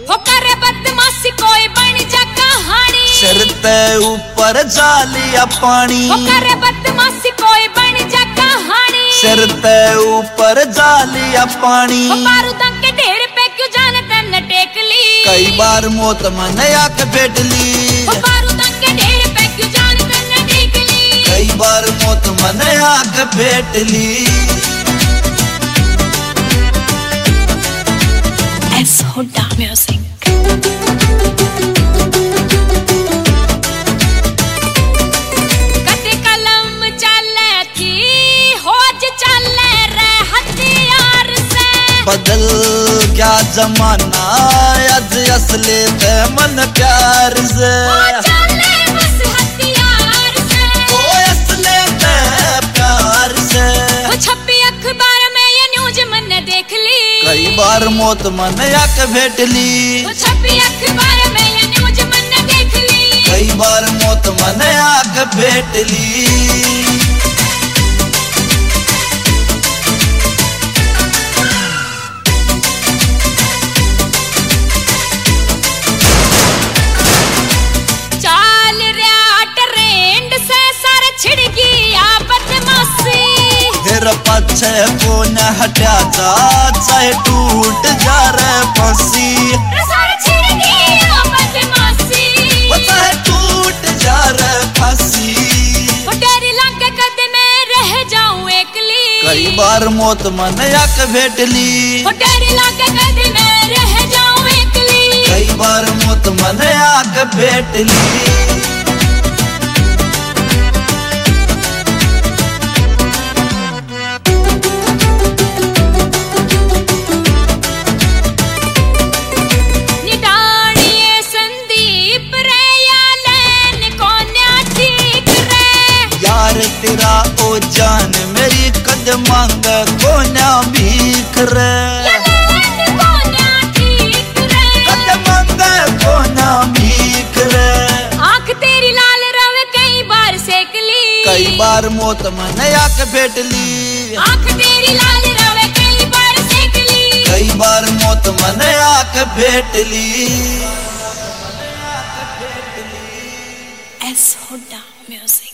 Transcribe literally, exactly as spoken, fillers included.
हो करे बदमाशी कोई बन जा कहानी, सिर ते ऊपर जालिया पानी, हो करे बदमाशी कोई बन जा कहानी, सिर ते ऊपर जालिया पानी। हो बारूदां के ढेर पे क्यों जान तन टेक ली, कई बार मौत मन आके भेट ली, हो बारूदां के ढेर पे क्यों जान तन टेक ली, कई बार मौत मन आके भेट ली। S Hooda music. कते कलम चले थी होज चले रे हथियार से, बदल क्या जमाना आज असले ते मन प्यार से, हो चले बस हथियार से, ओ असले ते प्यार से। हो छपी अखबार में ये न्यूज मैंने देख ली, कई बार मौत मन आके भेट ली, हो छपी अखबार में ये न्यूज मैंने देख ली, कई बार मौत मन आके भेट ली। चाल रहा ट्रेंड से सर छिड़ गया बदमाशी, फिर पछे को न हटा जा चाहे टूट जा रे फांसी, सर छिड़ गया बदमाशी, वो चाहे टूट जा रे फांसी। वो डर लगे कद में रह जाऊं एकली, कई बार मौत मन आके भेट ली, वो डर लगे कद में रह जाऊं एकली, कई बार मौत मन आके भेट ली। निडानिए संदीप रे या लैन कोन्या ठीक रे, यार तेरा ओ जान मेरी कद मांग को ना भीख रे, या लैन कोन्या ठीक रे, कद मांग को ना भीख रे। आँख तेरी लाल रवे कई बार सेक ली, कई बार मौत मन आके भेट ली, आँख तेरी लाल रवे कई बार सेक ली, कई बार मौत मन आके भेट ली। S Hooda music.